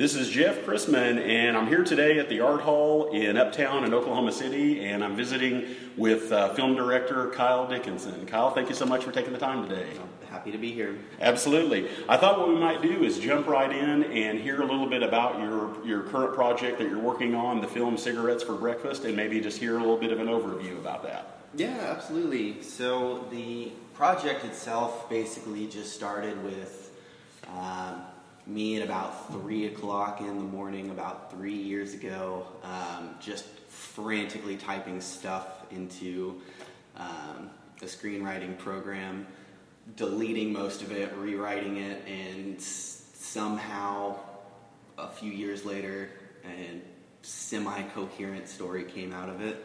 This is Jeff Chrisman, and I'm here today at the Art Hall in Uptown in Oklahoma City, and I'm visiting with film director Kyle Dickinson. Kyle, thank you so much for taking the time today. Happy to be here. Absolutely. I thought what we might do is jump right in and hear a little bit about your current project that you're working on, the film Cigarettes for Breakfast, and maybe just hear a little bit of an overview about that. Yeah, absolutely. So the project itself basically just started with me at about 3 o'clock in the morning about 3 years ago, just frantically typing stuff into a screenwriting program, deleting most of it, rewriting it, and somehow a few years later a semi-coherent story came out of it.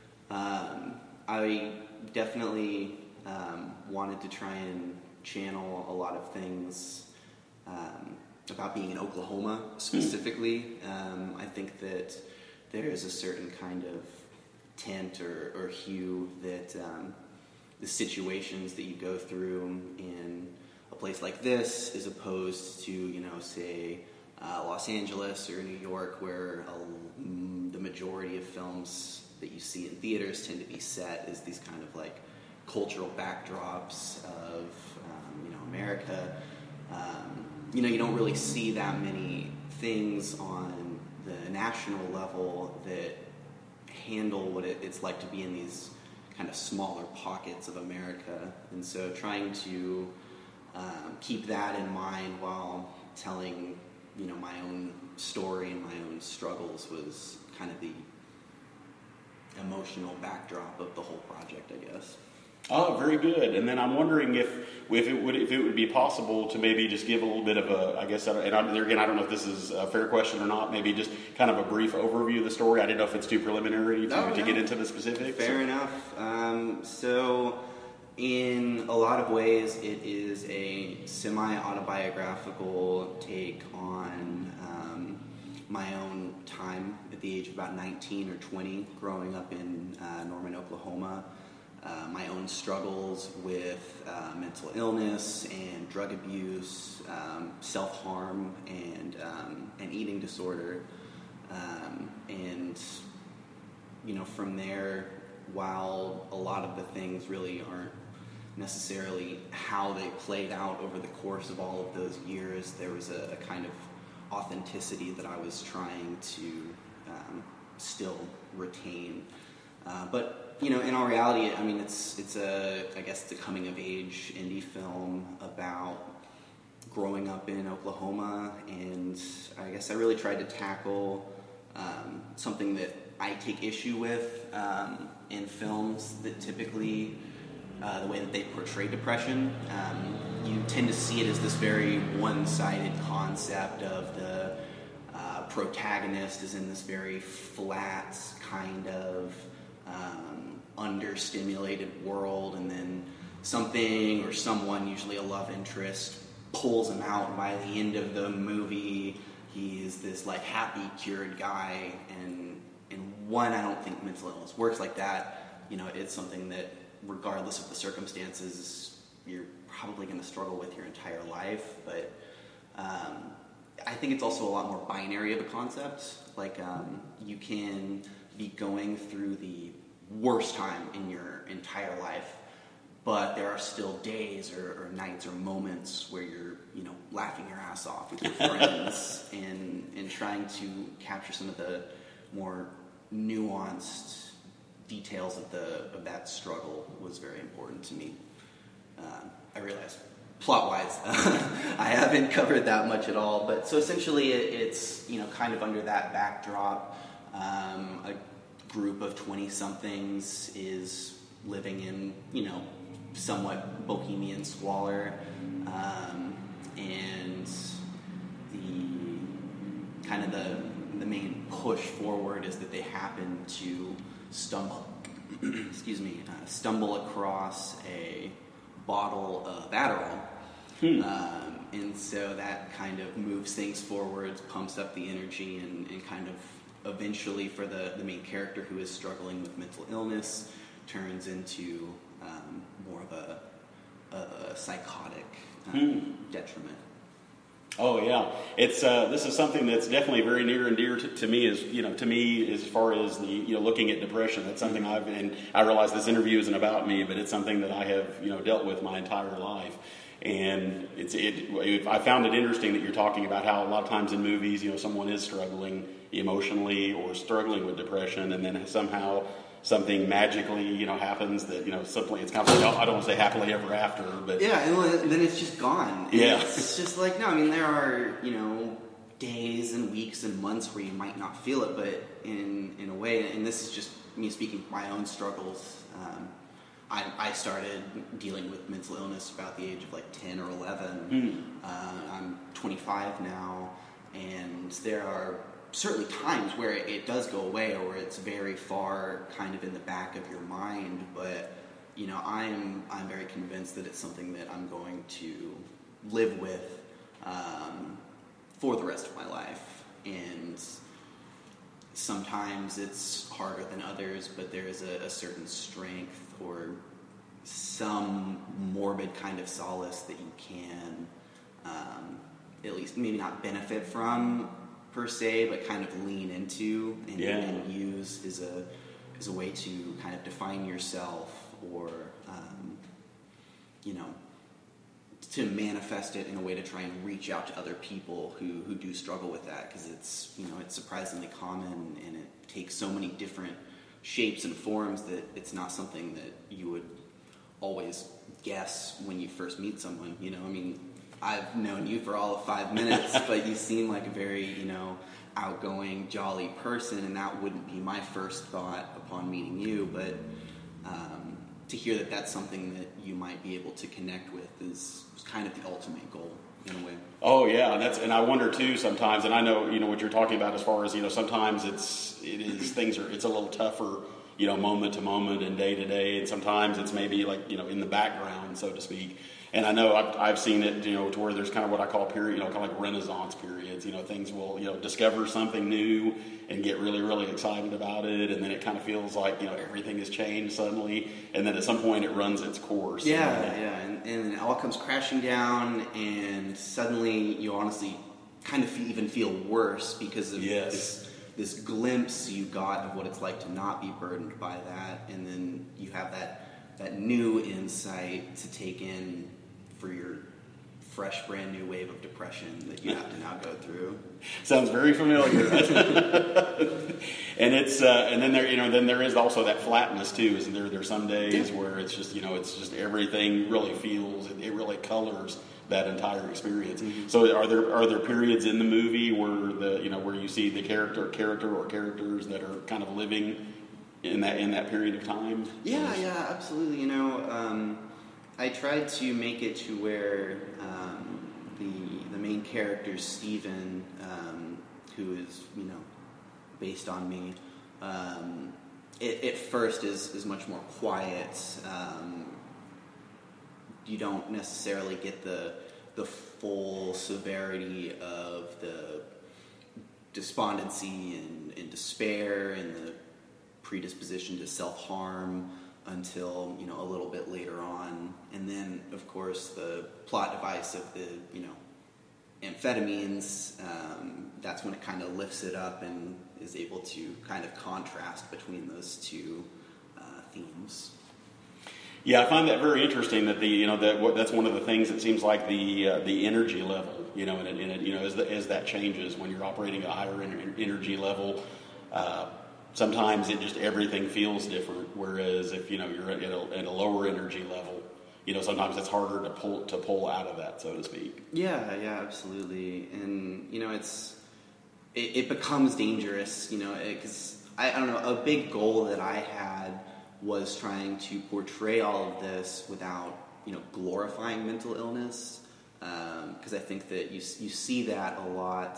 I definitely wanted to try and channel a lot of things about being in Oklahoma specifically. I think that there is a certain kind of tint or hue that the situations that you go through in a place like this, as opposed to, say, Los Angeles or New York, where the majority of films that you see in theaters tend to be set as these kind of like cultural backdrops of America. You don't really see that many things on the national level that handle what it's like to be in these kind of smaller pockets of America. And so trying to keep that in mind while telling, my own story and my own struggles was kind of the emotional backdrop of the whole project, I guess. Oh, very good. And then I'm wondering if it would be possible to maybe just give a little bit of a, I guess, and again, I don't know if this is a fair question or not, maybe just kind of a brief overview of the story. I didn't know if it's too preliminary to get into the specifics. Fair enough. So in a lot of ways, it is a semi-autobiographical take on my own time at the age of about 19 or 20, growing up in Norman, Oklahoma. My own struggles with mental illness and drug abuse, self-harm, and eating disorder. And from there, while a lot of the things really aren't necessarily how they played out over the course of all of those years, there was a kind of authenticity that I was trying to still retain. But in all reality, it's I guess the coming of age indie film about growing up in Oklahoma, and I guess I really tried to tackle something that I take issue with in films that typically, the way that they portray depression, you tend to see it as this very one-sided concept of the protagonist is in this very flat kind of understimulated world, and then something or someone, usually a love interest, pulls him out, and by the end of the movie he's this like happy cured guy. And one, I don't think mental illness works like that. It's something that regardless of the circumstances you're probably going to struggle with your entire life. But I think it's also a lot more binary of a concept. Like you can be going through the worst time in your entire life, but there are still days or nights or moments where you're laughing your ass off with your friends and trying to capture some of the more nuanced details of that struggle was very important to me. I realize plot-wise I haven't covered that much at all, but so essentially it's kind of under that backdrop. A group of 20-somethings is living in, somewhat bohemian squalor, and the kind of the main push forward is that they happen to stumble across a bottle of Adderall. And so that kind of moves things forward, pumps up the energy, and kind of eventually, for the main character who is struggling with mental illness, turns into more of a psychotic detriment. Oh yeah, it's this is something that's definitely very near and dear to me. To me as far as the looking at depression. That's something and I realize this interview isn't about me, but it's something that I have dealt with my entire life. And I found it interesting that you're talking about how a lot of times in movies, someone is struggling emotionally or struggling with depression, and then somehow something magically, happens that, simply it's kind of like, I don't want to say happily ever after, but yeah, and then it's just gone. And yeah, it's just like, no, I mean, there are days and weeks and months where you might not feel it, but in a way, and this is just me speaking my own struggles. I started dealing with mental illness about the age of like 10 or 11. I'm 25 now, and there are certainly times where it does go away, or it's very far kind of in the back of your mind, but I'm very convinced that it's something that I'm going to live with for the rest of my life. And sometimes it's harder than others, but there is a certain strength or some morbid kind of solace that you can at least maybe not benefit from per se, but kind of lean into and use as a way to kind of define yourself, or to manifest it in a way to try and reach out to other people who do struggle with that, because it's surprisingly common, and it takes so many different shapes and forms that it's not something that you would always guess when you first meet someone. I mean, I've known you for all of 5 minutes, but you seem like a very, outgoing, jolly person, and that wouldn't be my first thought upon meeting you, but to hear that that's something that you might be able to connect with is kind of the ultimate goal, in a way. Oh yeah, and I wonder too sometimes, and I know what you're talking about as far as sometimes it's a little tougher, moment to moment and day to day, and sometimes it's maybe like in the background, so to speak. And I know I've seen it, to where there's kind of what I call period, kind of like Renaissance periods. Things will, discover something new and get really, really excited about it, and then it kind of feels like, everything has changed suddenly, and then at some point it runs its course. And then it all comes crashing down, and suddenly you honestly kind of even feel worse because of this glimpse you got of what it's like to not be burdened by that, and then you have that new insight to take in for your fresh, brand new wave of depression that you have to now go through. Sounds very familiar. And it's and then there is also that flatness too, isn't there? There's some days where it's just everything really feels, it really colors that entire experience. Mm-hmm. So are there periods in the movie where where you see the character or characters that are kind of living in that period of time? Yeah, absolutely. I tried to make it to where the main character, Stephen, who is based on me, at first is much more quiet. You don't necessarily get the full severity of the despondency and despair and the predisposition to self-harm until a little bit later on, and then of course the plot device of the amphetamines, that's when it kind of lifts it up and is able to kind of contrast between those two themes. Yeah, I find that very interesting that that's one of the things that seems like the energy level, as that changes when you're operating at a higher energy level. Sometimes everything feels different. Whereas if you're at a lower energy level, sometimes it's harder to pull out of that, so to speak. Yeah, absolutely. And it becomes dangerous, because I don't know. A big goal that I had was trying to portray all of this without glorifying mental illness, because I think that you see that a lot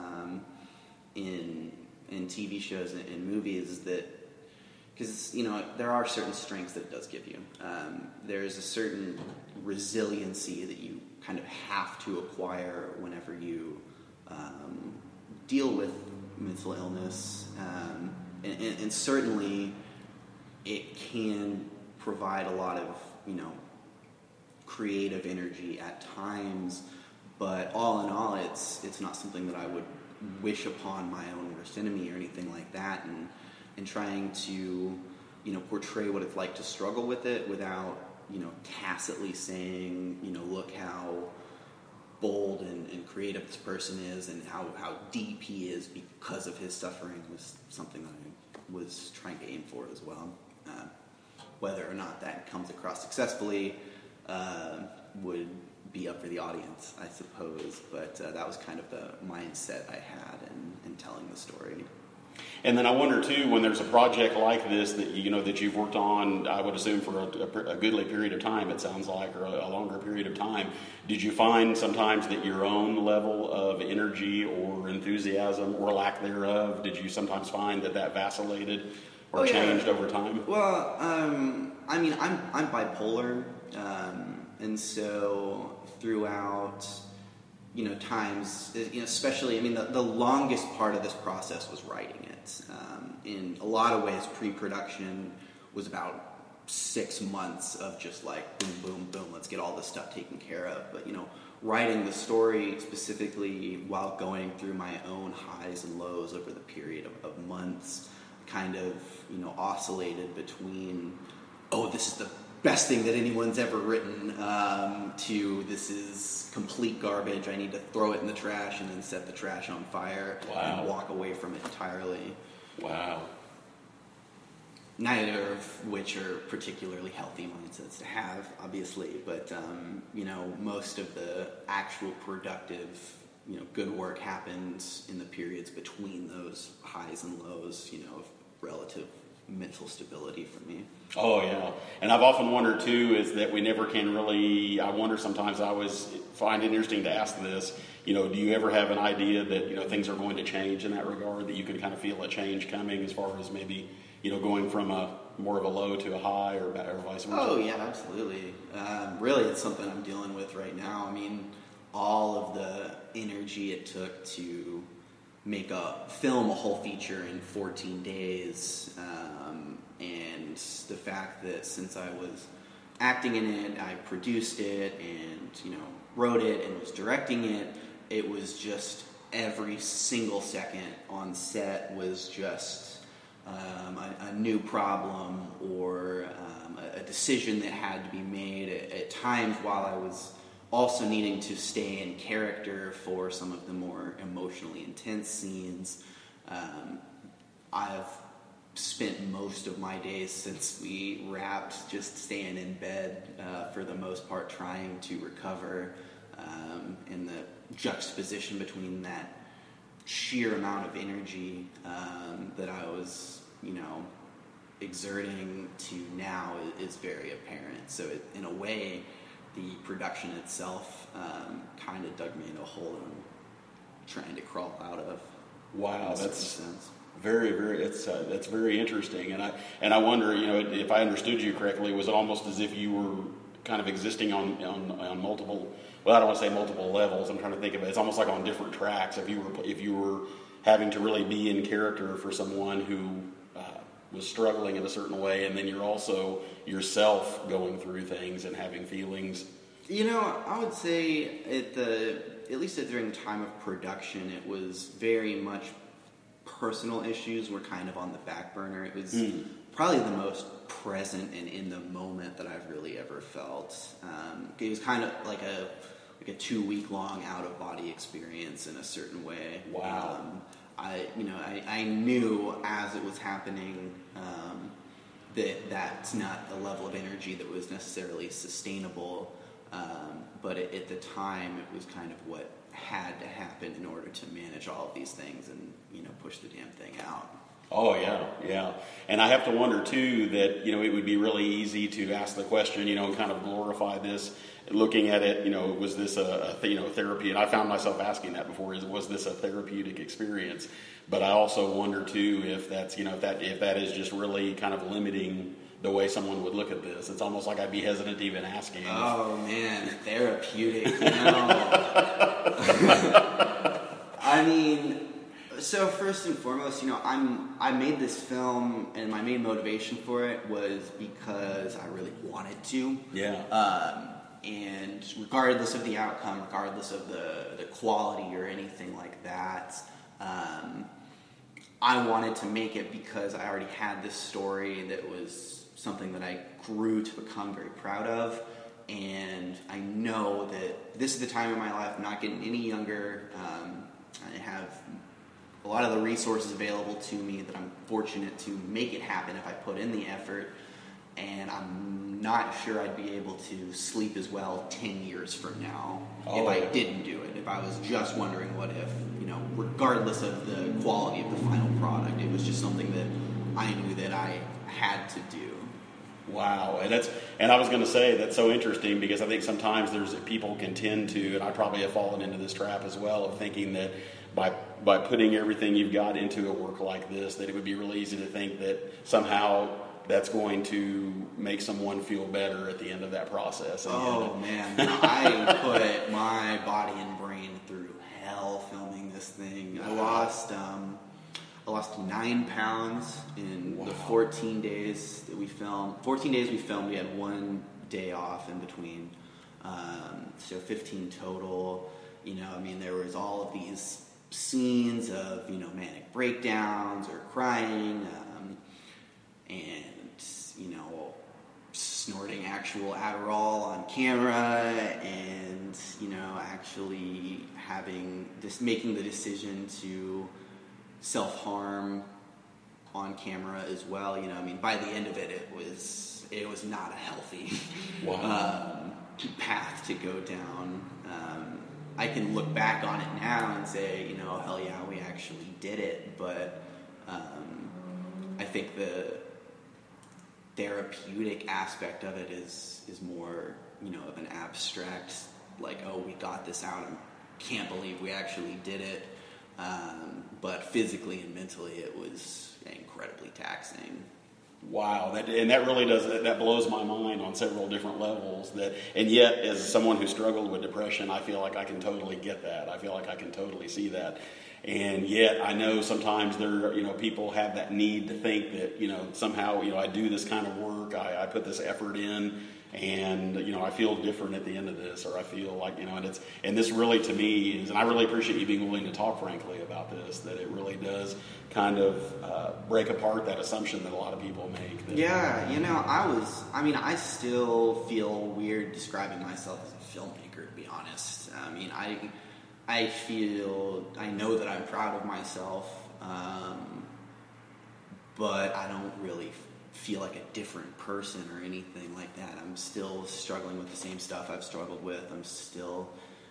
in TV shows and in movies, that because there are certain strengths that it does give you. There's a certain resiliency that you kind of have to acquire whenever you deal with mental illness, and certainly it can provide a lot of creative energy at times, But all in all, it's not something that I would wish upon my own worst enemy or anything like that. And trying to, portray what it's like to struggle with it without, tacitly saying, look how bold and creative this person is and how deep he is because of his suffering was something that I was trying to aim for as well. Whether or not that comes across successfully would be up for the audience, I suppose. But that was kind of the mindset I had in telling the story. And then I wonder too, when there's a project like this that that you've worked on, I would assume for a goodly period of time, it sounds like, or a longer period of time, did you find sometimes that your own level of energy or enthusiasm or lack thereof, did you sometimes find that vacillated or changed over time? Well, I mean, I'm bipolar, and so throughout times, especially, I mean, the longest part of this process was writing it. In a lot of ways, pre-production was about 6 months of just like boom, boom, boom, let's get all this stuff taken care of. But, writing the story specifically while going through my own highs and lows over the period of months, kind of, oscillated between, oh, this is the best thing that anyone's ever written, to this is complete garbage, I need to throw it in the trash and then set the trash on fire and walk away from it entirely. Wow. Neither of which are particularly healthy mindsets to have, obviously, but, most of the actual productive, good work happens in the periods between those highs and lows, of relative mental stability for me. Oh, yeah. And I've often wondered, too, is that we never can really, I wonder sometimes, I always find it interesting to ask this, do you ever have an idea that, things are going to change in that regard, that you can kind of feel a change coming as far as maybe, going from more of a low to a high or vice versa? Oh, yeah, absolutely. Really, it's something I'm dealing with right now. I mean, all of the energy it took to film a whole feature in 14 days, and the fact that since I was acting in it, I produced it and, wrote it and was directing it, it was just every single second on set was just a new problem or a decision that had to be made at times while I was also needing to stay in character for some of the more emotionally intense scenes. I've spent most of my days since we wrapped just staying in bed for the most part, trying to recover, in the juxtaposition between that sheer amount of energy that I was, exerting to now is very apparent. So in a way, the production itself kind of dug me in a hole I'm trying to crawl out of. Wow, that's very, very. That's very interesting, and I wonder, if I understood you correctly, was it almost as if you were kind of existing on multiple? Well, I don't want to say multiple levels. I'm trying to think of it. It's almost like on different tracks. If you were having to really be in character for someone who was struggling in a certain way, and then you're also yourself going through things and having feelings. I would say at least during the time of production, it was very much personal issues were kind of on the back burner. It was probably the most present and in the moment that I've really ever felt. It was kind of like a 2-week long out of body experience in a certain way. Wow. I knew as it was happening that's not a level of energy that was necessarily sustainable, but at the time it was kind of what had to happen in order to manage all of these things and push the damn thing out. Oh, yeah. And I have to wonder, too, that, it would be really easy to ask the question, and kind of glorify this, looking at it, was this a therapy? And I found myself asking that before, was this a therapeutic experience? But I also wonder, too, if that's, if that is just really kind of limiting the way someone would look at this. It's almost like I'd be hesitant to even asking. Oh, man, therapeutic, I mean, so first and foremost, I made this film, and my main motivation for it was because I really wanted to. Yeah. and regardless of the outcome, regardless of the quality or anything like that, I wanted to make it because I already had this story that was something that I grew to become very proud of. And I know that this is the time in my life, I'm not getting any younger. I have a lot of the resources available to me that I'm fortunate to make it happen if I put in the effort. And I'm not sure I'd be able to sleep as well 10 years from now if I didn't do it. If I was just wondering what if, regardless of the quality of the final product, it was just something that I knew that I had to do. Wow, and I was going to say that's so interesting because I think sometimes people can tend to, and I probably have fallen into this trap as well, of thinking that by putting everything you've got into a work like this, that it would be really easy to think that somehow that's going to make someone feel better at the end of that process. Man, I put my body and brain through hell filming this thing. Wow. I lost 9 pounds in the 14 days that we filmed. 14 days we filmed, we had 1 day off in between. So 15 total. There was all of these scenes of, manic breakdowns or crying, and, snorting actual Adderall on camera, and, actually making the decision to self-harm on camera as well. By the end of it, it was not a healthy path to go down. I can look back on it now and say, hell yeah, we actually did it. But I think the therapeutic aspect of it is more, of an abstract, like, oh, we got this out. I can't believe we actually did it. But physically and mentally, it was incredibly taxing. Wow, that really that blows my mind on several different levels. And yet, as someone who struggled with depression, I feel like I can totally get that. I feel like I can totally see that. And yet, I know sometimes people have that need to think that somehow I do this kind of work, I put this effort in, and I feel different at the end of this, or I feel like and this really to me is, and I really appreciate you being willing to talk frankly about this, that it really does kind of break apart that assumption that a lot of people make. I still feel weird describing myself as a filmmaker, to be honest. I know that I'm proud of myself, but I don't really feel like a different person or anything like that. I'm still struggling with the same stuff I've struggled with. I'm still,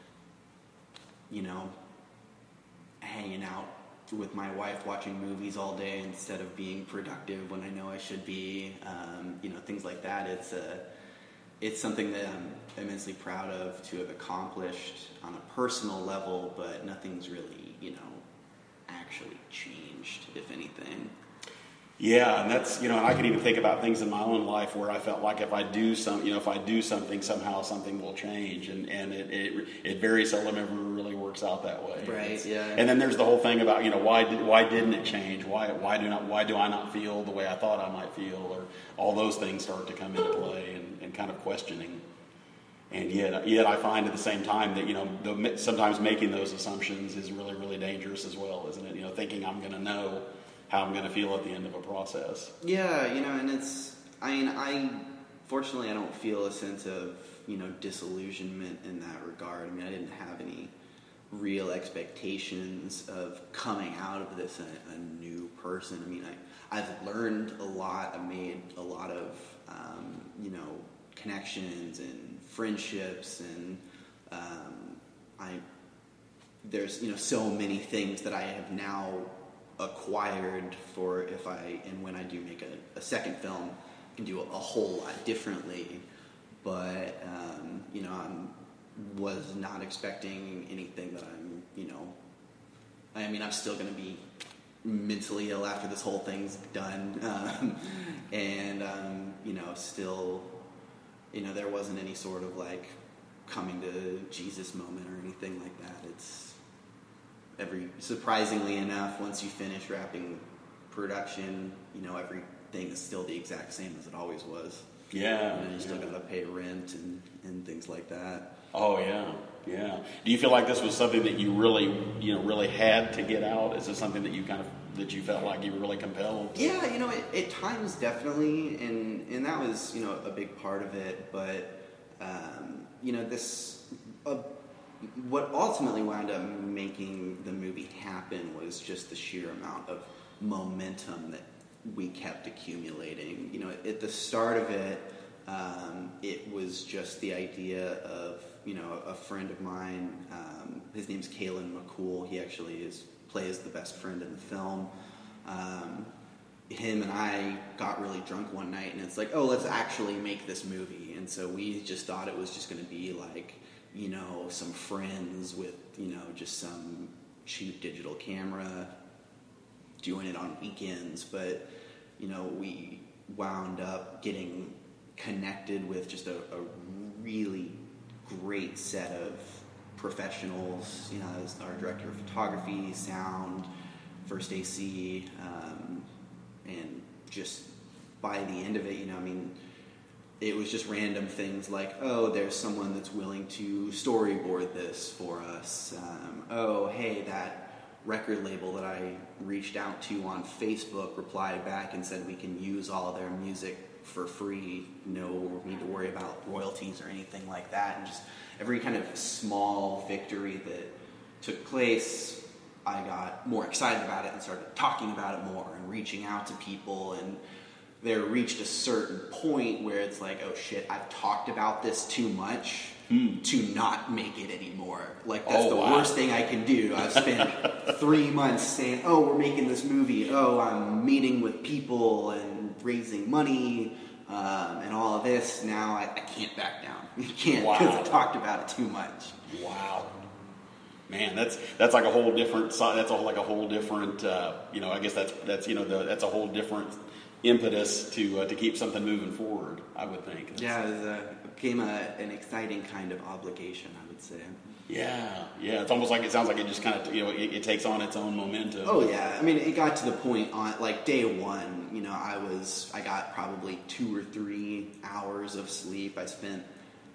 hanging out with my wife watching movies all day instead of being productive when I know I should be. Things like that. It's something that I'm immensely proud of to have accomplished on a personal level, but nothing's really, actually changed, if anything. Yeah, and that's, and I can even think about things in my own life where I felt like if I do something, somehow something will change, and it very seldom ever really works out that way. Right. Yeah. And then there's the whole thing about why didn't it change? Why do I not feel the way I thought I might feel? Or all those things start to come into play and kind of questioning. And yet I find at the same time that sometimes making those assumptions is really, really dangerous as well, isn't it? Thinking I'm going to know how I'm going to feel at the end of a process. Yeah, and fortunately I don't feel a sense of, disillusionment in that regard. I didn't have any real expectations of coming out of this a new person. I've learned a lot. I've made a lot of, connections and friendships, and there's, so many things that I have now acquired for if I and when I do make a second film, I can do a whole lot differently. But I was not expecting anything that I'm still going to be mentally ill after this whole thing's done, and still, there wasn't any sort of like coming to Jesus moment or anything like that. It's surprisingly enough, once you finish wrapping production, everything is still the exact same as it always was. Yeah. You still got to pay rent and things like that. Oh yeah, yeah. Do you feel like this was something that you really, really had to get out? Is this something that you felt like you were really compelled? Yeah, at times definitely, and that was a big part of it. But what ultimately wound up making the movie happen was just the sheer amount of momentum that we kept accumulating. At the start of it, it was just the idea of, a friend of mine, his name's Kalen McCool. He actually plays the best friend in the film. Him and I got really drunk one night, and it's like, oh, let's actually make this movie. And so we just thought it was just going to be like, some friends with, just some cheap digital camera doing it on weekends. But, we wound up getting connected with just a really great set of professionals, as our director of photography, sound, First AC, and just by the end of it, it was just random things like, oh, there's someone that's willing to storyboard this for us. Oh, hey, that record label that I reached out to on Facebook replied back and said we can use all of their music for free. No need to worry about royalties or anything like that. And just every kind of small victory that took place, I got more excited about it and started talking about it more and reaching out to people. And there reached a certain point where it's like, oh shit, I've talked about this too much to not make it anymore. Like, that's the worst thing I can do. I've spent 3 months saying, oh, we're making this movie. Oh, I'm meeting with people and raising money and all of this. Now I can't back down. You can't, because I talked about it too much. Wow. Man, that's like a whole different. That's like a whole different. I guess that's that's a whole different impetus to keep something moving forward. I would think. It became an exciting kind of obligation, I would say. Yeah. It's almost like, it sounds like it just kind of it takes on its own momentum. Oh yeah, I mean, it got to the point on like day one. I got probably 2 or 3 hours of sleep. I spent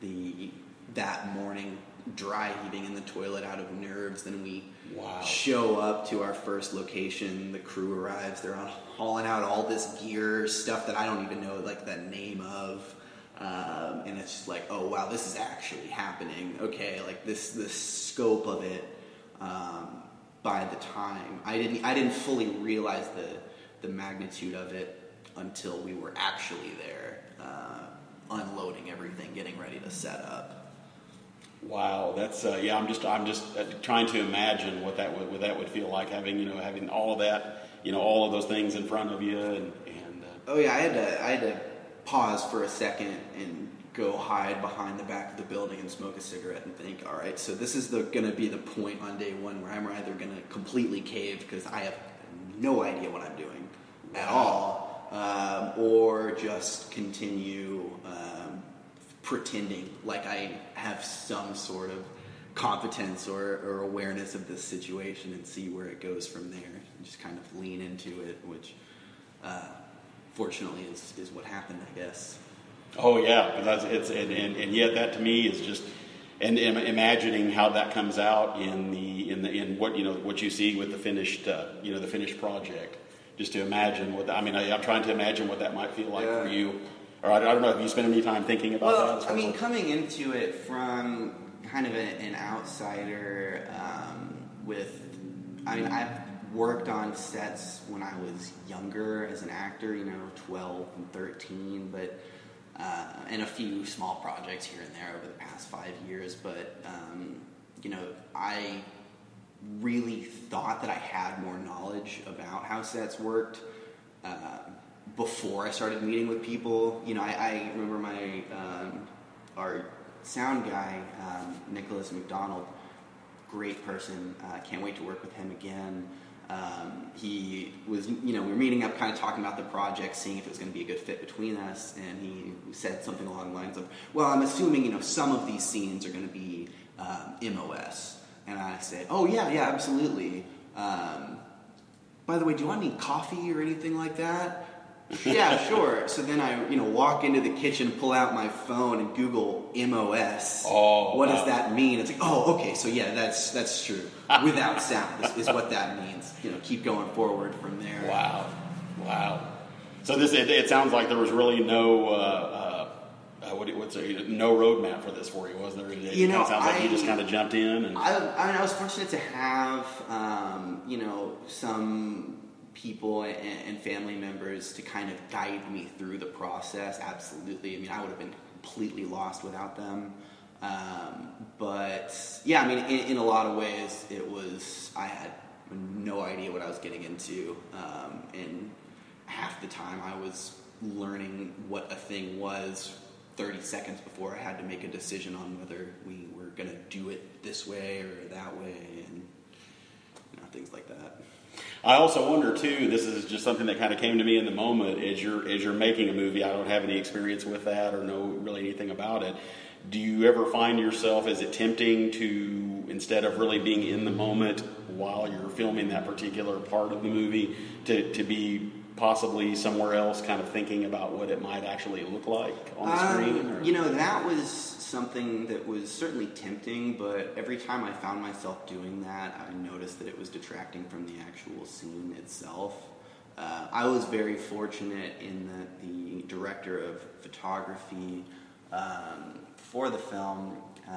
that morning dry heaving in the toilet out of nerves. Then we show up to our first location. The crew arrives. They're hauling out all this gear, stuff that I don't even know like the name of. And it's just like, oh wow, this is actually happening. Okay, like the scope of it. By the time I didn't fully realize the magnitude of it until we were actually there, unloading everything, getting ready to set up. Wow, that's I'm just trying to imagine what that would feel like, having all of that, all of those things in front of you, and oh yeah, I had to pause for a second and go hide behind the back of the building and smoke a cigarette and think, all right, so this is going to be the point on day one where I'm either going to completely cave because I have no idea what I'm doing at all, or just continue pretending like I have some sort of competence or awareness of this situation and see where it goes from there and just kind of lean into it, which fortunately is what happened, I guess. Oh yeah, because and yet that to me is just imagining how that comes out in what you see with the finished the finished project. Just to imagine I'm trying to imagine what that might feel like for you. Or I don't know, have you spent any time thinking about that? Well, coming into it from kind of an outsider, I've worked on sets when I was younger as an actor, 12 and 13, but and a few small projects here and there over the past 5 years. But I really thought that I had more knowledge about how sets worked before I started meeting with people. I remember our sound guy, Nicholas McDonald, great person. Can't wait to work with him again. He was, we were meeting up, kind of talking about the project, seeing if it was going to be a good fit between us, and he said something along the lines of, well, I'm assuming, some of these scenes are going to be MOS. And I said, oh, yeah, absolutely. By the way, do I need coffee or anything like that? Yeah, sure. So then I, walk into the kitchen, pull out my phone, and Google MOS. Oh, what wow. does that mean? It's like, oh, okay, so yeah, that's true. Without sound is what that means. Keep going forward from there. Wow. So it sounds like there was really no no roadmap for this for you, was there? It kind of sounds like you just kind of jumped in. And I was fortunate to have some people and family members to kind of guide me through the process. Absolutely. I mean, I would have been completely lost without them. But yeah, I mean, in a lot of ways, I had no idea what I was getting into. And half the time I was learning what a thing was 30 seconds before I had to make a decision on whether we were going to do it this way or that way, and things like that. I also wonder too, this is just something that kind of came to me in the moment, as you're making a movie. I don't have any experience with that or know really anything about it. Do you ever find yourself, is it tempting to, instead of really being in the moment while you're filming that particular part of the movie, to be possibly somewhere else kind of thinking about what it might actually look like on the screen? Or? That was something that was certainly tempting, but every time I found myself doing that, I noticed that it was detracting from the actual scene itself. I was very fortunate in that the director of photography for the film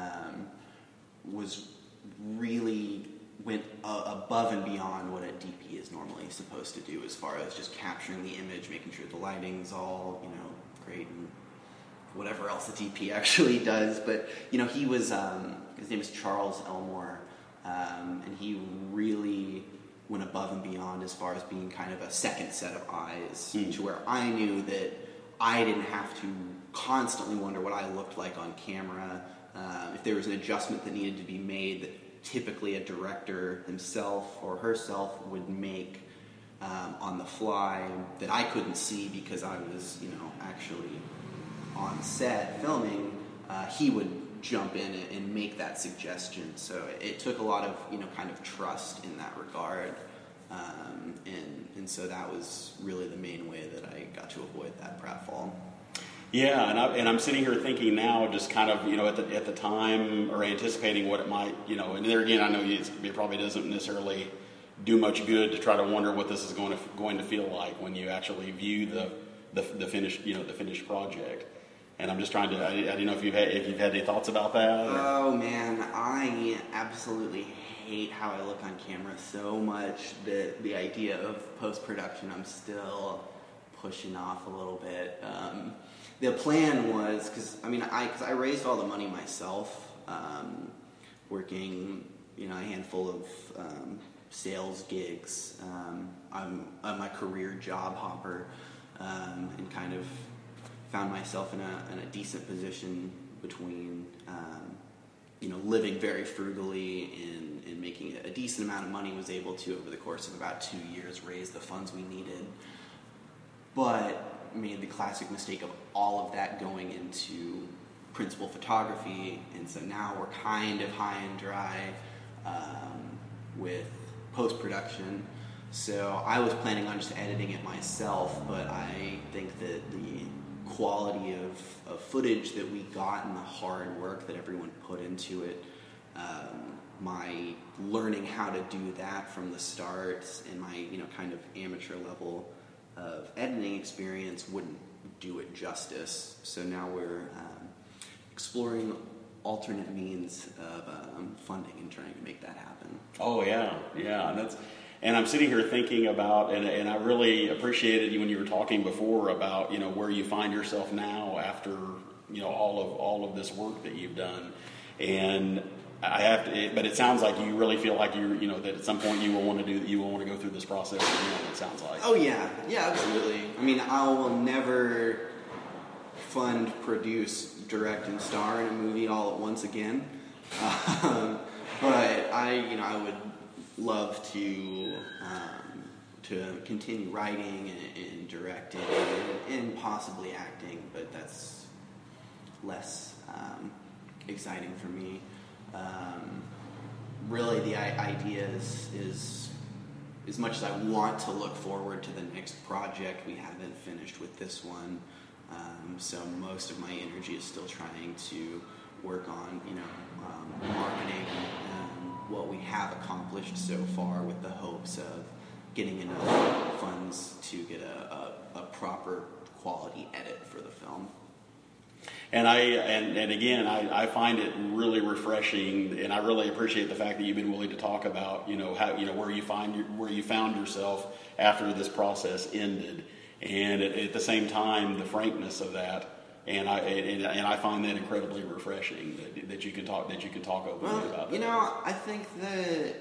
went above and beyond what a DP is normally supposed to do, as far as just capturing the image, making sure the lighting's all great, and whatever else the DP actually does. But he was his name is Charles Elmore, and he really went above and beyond as far as being kind of a second set of eyes, to where I knew that I didn't have to constantly wonder what I looked like on camera. If there was an adjustment that needed to be made, that typically a director himself or herself would make on the fly, that I couldn't see because I was, actually on set filming, he would jump in and make that suggestion. So it took a lot of, kind of trust in that regard. And so that was really the main way that I got to avoid that pratfall. Yeah, and I'm sitting here thinking now, just kind of, at the time, or anticipating what it might, and there again, I know it probably doesn't necessarily do much good to try to wonder what this is going to feel like when you actually view the finished, the finished project. And I'm just trying to, I didn't know if you've had any thoughts about that. Or? Oh man, I absolutely hate how I look on camera so much that the idea of post-production I'm still pushing off a little bit. The plan was, because I raised all the money myself, working a handful of sales gigs. I'm a career job hopper, and kind of found myself in a decent position between living very frugally and making a decent amount of money. Was able to, over the course of about 2 years, raise the funds we needed, but made the classic mistake of all of that going into principal photography, and so now we're kind of high and dry with post-production. So I was planning on just editing it myself, but I think that the quality of footage that we got and the hard work that everyone put into it, my learning how to do that from the start, and my kind of amateur level of editing experience wouldn't do it justice. So now we're exploring alternate means of funding and trying to make that happen. Oh yeah, and I'm sitting here thinking about, and I really appreciated you when you were talking before about where you find yourself now after all of this work that you've done, and but it sounds like you really feel like that at some point you will want to go through this process again. It sounds like. Oh yeah, absolutely. I will never fund, produce, direct, and star in a movie all at once again. But I would love to continue writing and directing and possibly acting, but that's less exciting for me. Really, the idea is as much as I want to look forward to the next project, we haven't finished with this one. So most of my energy is still trying to work on, marketing what we have accomplished so far, with the hopes of getting enough funds to get a proper quality edit for the film. And again, I find it really refreshing, and I really appreciate the fact that you've been willing to talk about, how, where you found yourself after this process ended, and at the same time, the frankness of that, and I find that incredibly refreshing that you can talk openly about that. I think that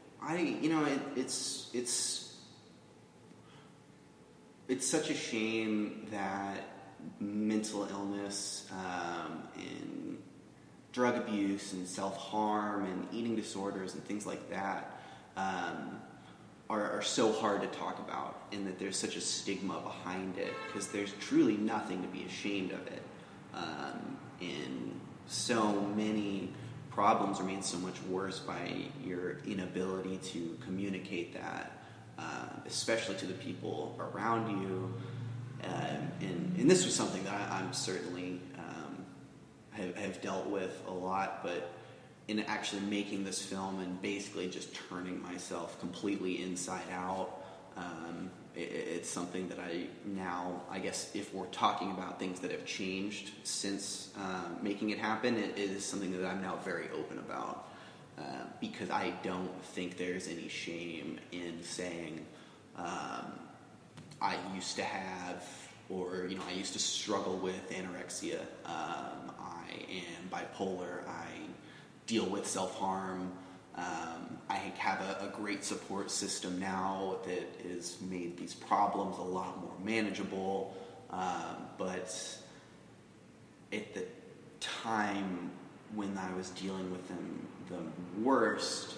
it's such a shame that mental illness and drug abuse and self-harm and eating disorders and things like that are so hard to talk about, and that there's such a stigma behind it, because there's truly nothing to be ashamed of it. And so many problems are made so much worse by your inability to communicate that, especially to the people around you. And this was something that I'm certainly have dealt with a lot, but in actually making this film and basically just turning myself completely inside out, it's something that I now, I guess, if we're talking about things that have changed since making it happen, it is something that I'm now very open about, because I don't think there's any shame in saying I used to have, or I used to struggle with anorexia. I am bipolar. I deal with self-harm. I have a great support system now that has made these problems a lot more manageable. But at the time when I was dealing with them the worst,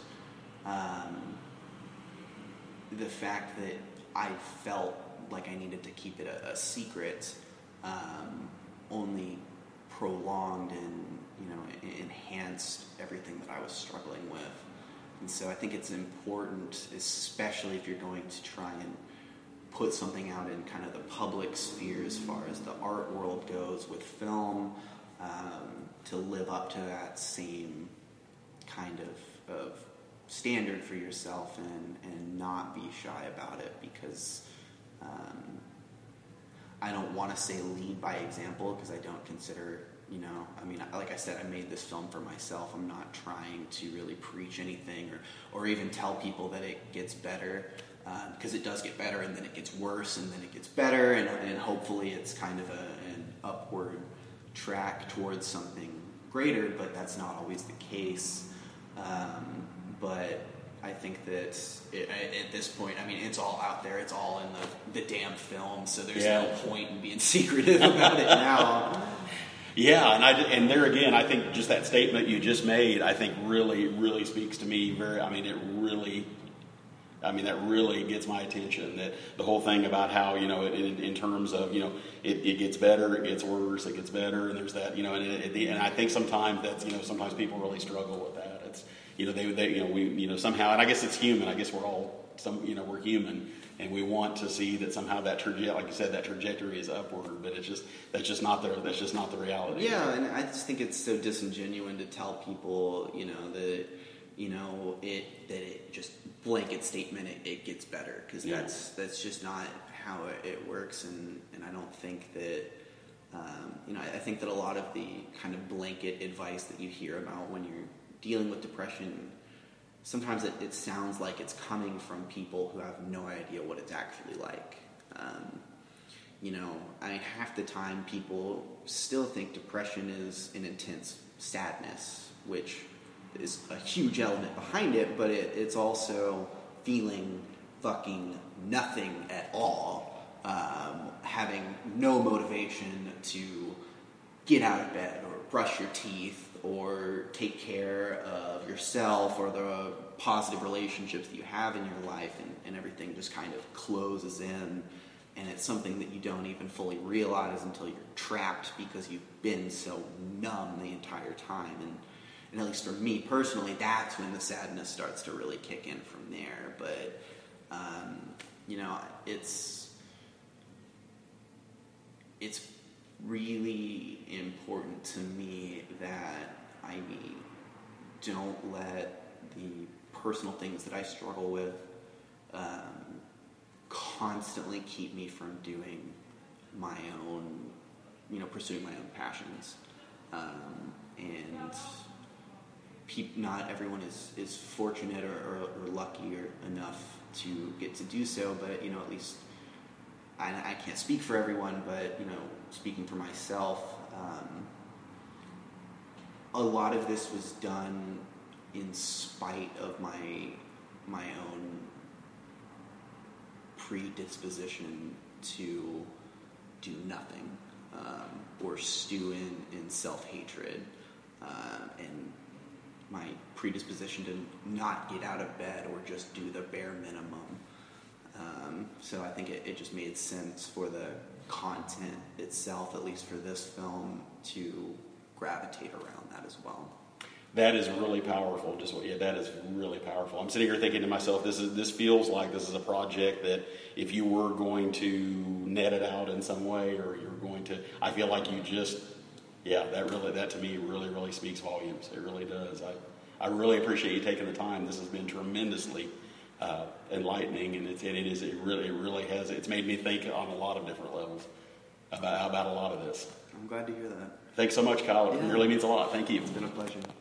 the fact that I felt like I needed to keep it a secret only prolonged and enhanced everything that I was struggling with. And so I think it's important, especially if you're going to try and put something out in kind of the public sphere as far as the art world goes with film, to live up to that same kind of standard for yourself and not be shy about it, because I don't want to say lead by example, because I don't consider, like I said, I made this film for myself. I'm not trying to really preach anything or even tell people that it gets better, because it does get better, and then it gets worse, and then it gets better, and hopefully it's kind of an upward track towards something greater, but that's not always the case. But I think that at this point, it's all out there. It's all in the damn film, so there's no point in being secretive about it now. Yeah, and there again, I think just that statement you just made, I think really, really speaks to me that really gets my attention. That the whole thing about how, in terms of, it gets better, it gets worse, it gets better, and there's that, and I think sometimes that's, sometimes people really struggle with that. It's, we somehow, and I guess it's human. I guess we're all we're human, and we want to see that somehow that like you said, that trajectory is upward, but that's just not the reality. Yeah, and I just think it's so disingenuous to tell people, that it just blanket statement it gets better, because that's just not how it works, and I don't think that I think that a lot of the kind of blanket advice that you hear about when you're dealing with depression, sometimes it sounds like it's coming from people who have no idea what it's actually like. Half the time people still think depression is an intense sadness, which is a huge element behind it, but it's also feeling fucking nothing at all, having no motivation to get out of bed or brush your teeth or take care of yourself or the positive relationships that you have in your life, and everything just kind of closes in, and it's something that you don't even fully realize until you're trapped because you've been so numb the entire time. And at least for me personally, that's when the sadness starts to really kick in from there. But You know, it's really important to me that I don't let the personal things that I struggle with constantly keep me from doing my own, pursuing my own passions. And not everyone is fortunate or lucky or enough to get to do so, but, at least I can't speak for everyone, but, speaking for myself, a lot of this was done in spite of my own predisposition to do nothing, or stew in self-hatred, and my predisposition to not get out of bed or just do the bare minimum. So I think it just made sense for the content itself, at least for this film, to gravitate around that as well. That is really powerful. That is really powerful. I'm sitting here thinking to myself, this feels like this is a project that if you were going to net it out in some way, or you're going to, I feel like you just, that to me really speaks volumes. It really does. I really appreciate you taking the time. This has been tremendously enlightening, and it really has. It's made me think on a lot of different levels about a lot of this. I'm glad to hear that. Thanks so much, Kyle. It really means a lot. Thank you. It's been a pleasure.